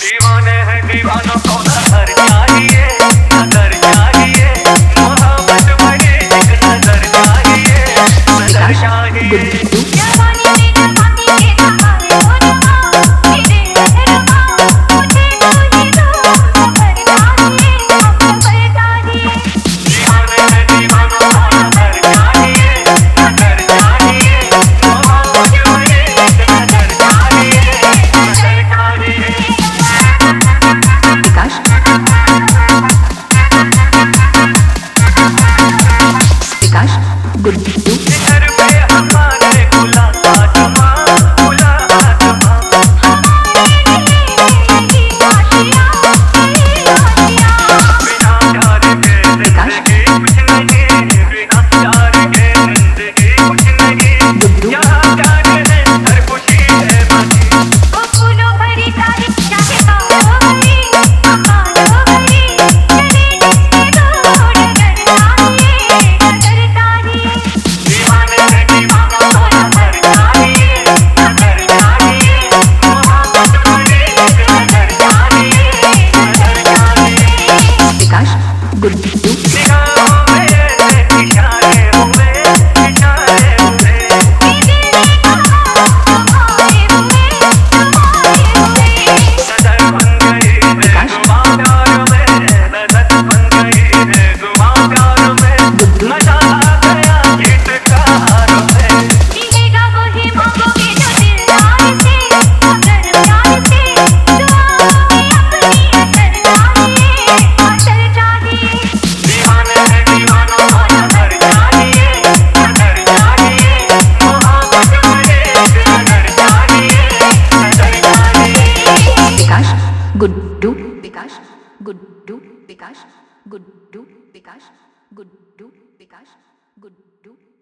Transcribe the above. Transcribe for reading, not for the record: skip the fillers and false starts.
दीवाने हैं दीवानों को नजर चाहिए, नजर चाहिए, मोहब्बत भरी एक नजर चाहिए, नजर चाहिए। घर पे हमारे खुला आसमां, खुला आसमां, बिना प्यार के जिंदगी कुछ नहीं, बिना प्यार के जिंदगी कुछ नहीं, यहाँ प्यार है हर खुशी है बसी। वो फूलों भरी तारीफ चाहे बाहों भरी, बाहों भरी, तेरे जिसके तोड़ कर चाहिए, नजर चाहिए। दीवाने हैं दीवानों को नजर चाहिए, नजर चाहिए, मोहब्बत भरी एक नजर चाहिए, नजर चाहिए। निगाहों में इशारे हुए, इशारे हुए, नजर बन गई है गुमां प्यार में, नजर बन गई है गुमां प्यार में, नशा आ गया गीत कार में। जिएगा वही मांगोगे जो दिलदार से, अगर प्यार से दुआओं में अपनी असर चाहिए, असर चाहिए। दीवाने हैं दीवानों को नजर चाहिए, नजर चाहिए, मोहब्बत भरी एक नजर चाहिए, नजर चाहिए। विकास गुड्डू विकास गुड्डू विकास गुड्डू विकास गुड्डू विकास गुड्डू